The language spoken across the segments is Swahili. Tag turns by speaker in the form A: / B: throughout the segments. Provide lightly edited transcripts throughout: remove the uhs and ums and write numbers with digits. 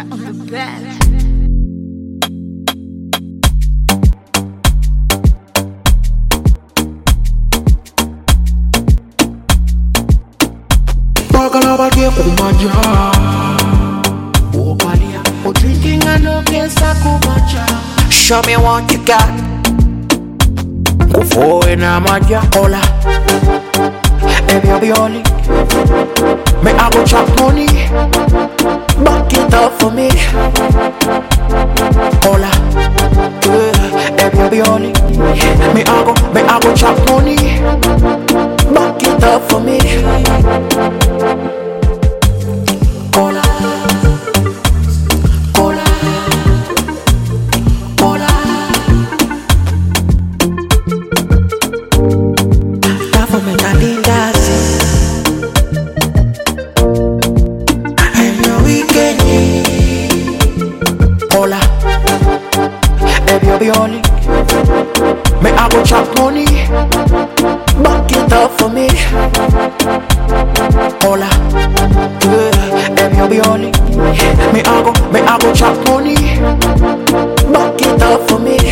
A: Star on the bed.
B: Show me what you got. Go na maja hola. Baby, I'll be me I go chop money. Back it up for me. Hola. Baby, I'll be me I go chop money. Back it up for me. Hola. Hola, baby, I'll be me I go chop money. Back it up for me. Hola, baby, I'll be me I go chop money. Back it up for me.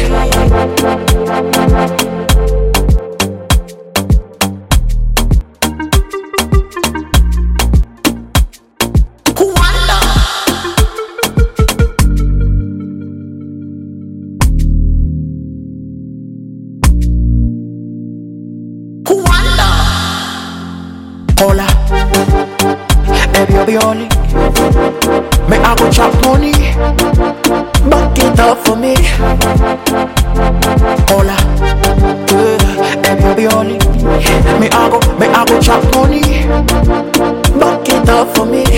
B: Hola, baby, I'll be me I go chop money. Back it up for me. Hola, baby, I'll be me I go chop money. Back it up for me.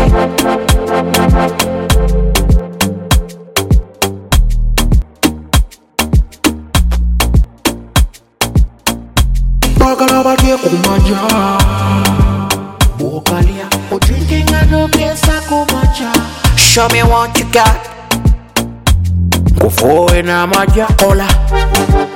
B: Show me what you got. Go na maja hola.